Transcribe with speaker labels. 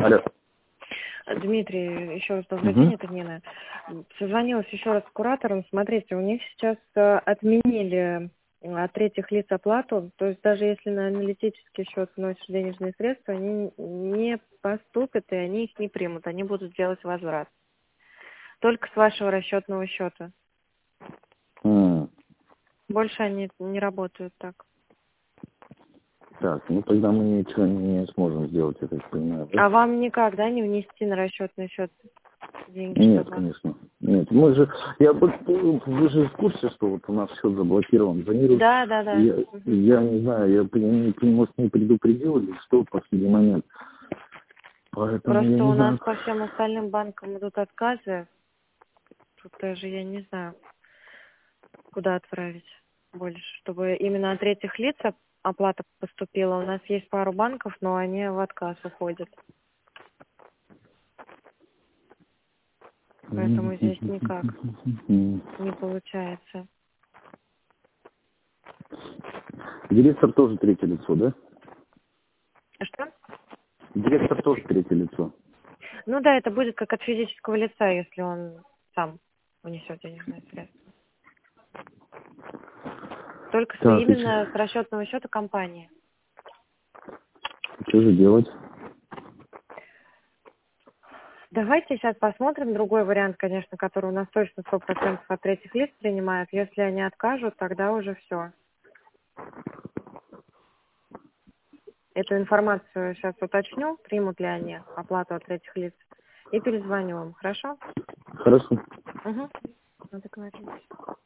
Speaker 1: Алло.
Speaker 2: Дмитрий, еще раз добрый день, это Нина. Созвонилась еще раз с куратором. Смотрите, у них сейчас отменили от третьих лиц оплату, то есть даже если на аналитический счет вносишь денежные средства, они не поступят и они их не примут, они будут делать возврат. Только с вашего расчетного счета. Больше они не работают так.
Speaker 1: Так, ну тогда мы ничего не сможем сделать, я так понимаю. Да?
Speaker 2: А вам никак, да, не внести на расчетный счет деньги?
Speaker 1: Нет,
Speaker 2: Чтобы...
Speaker 1: конечно. Нет, мы же, вы же в курсе, что вот у нас счет заблокирован, зонирует.
Speaker 2: Да.
Speaker 1: Я не знаю, может, не предупредил или что в последний момент. Поэтому я
Speaker 2: Просто
Speaker 1: не
Speaker 2: у нас
Speaker 1: знаю.
Speaker 2: по всем остальным банкам идут отказы. Тут даже я не знаю, куда отправить больше, чтобы именно от третьих лиц оплата поступила. У нас есть пару банков, но они в отказ уходят. Поэтому здесь никак не получается.
Speaker 1: Директор тоже третье лицо, да?
Speaker 2: Что?
Speaker 1: Директор тоже третье лицо.
Speaker 2: Ну да, это будет как от физического лица, если он сам унесет денежные средства. Только
Speaker 1: Так,
Speaker 2: именно с расчетного счета компании.
Speaker 1: что же делать?
Speaker 2: Давайте сейчас посмотрим другой вариант, конечно, который у нас точно 100% от третьих лиц принимают. Если они откажут, тогда уже все. Эту информацию сейчас уточню, примут ли они оплату от третьих лиц, и перезвоню вам, хорошо?
Speaker 1: Хорошо.
Speaker 2: Угу. Ну, договорились.